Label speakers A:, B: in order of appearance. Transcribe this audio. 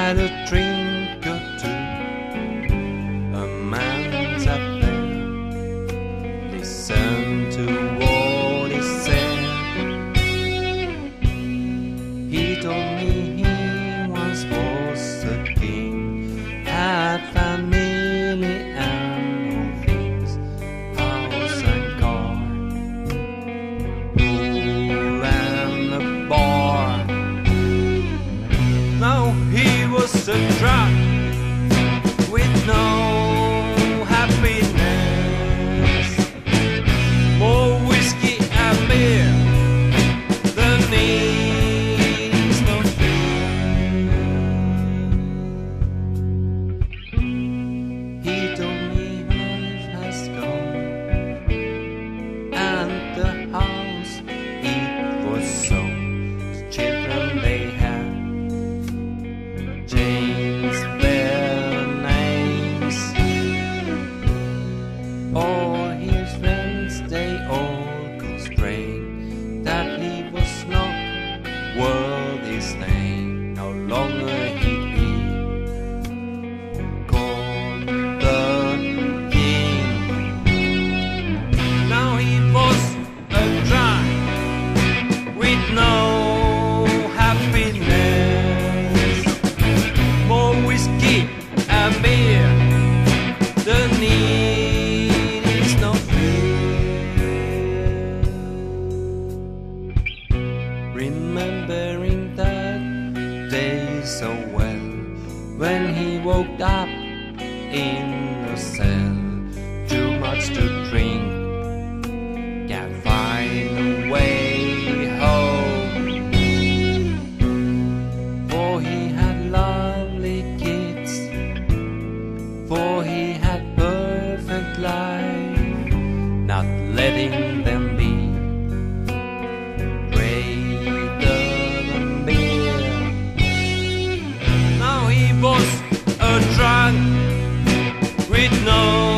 A: had a drink or two. A man sat there, listened to what he said. He told me he once was a king, had family and all things, house and car, pool and a bar. Now he was a drunk with no happiness, more whiskey and beer than needs no fear. He told me life has gone, and the house it was so. The children they had changed their names. All his friends they all constrained that he was not worth his name. No longer he'd be called the king. Now he was a drunk with no happiness, more whiskey and beer, the need is no fear. Remembering that day so well, when he woke up in a cell, too much to drink, can't find a way home. For he had lovely kids, for he had perfect life, not letting them be greater than beer. Now he was a drunk with no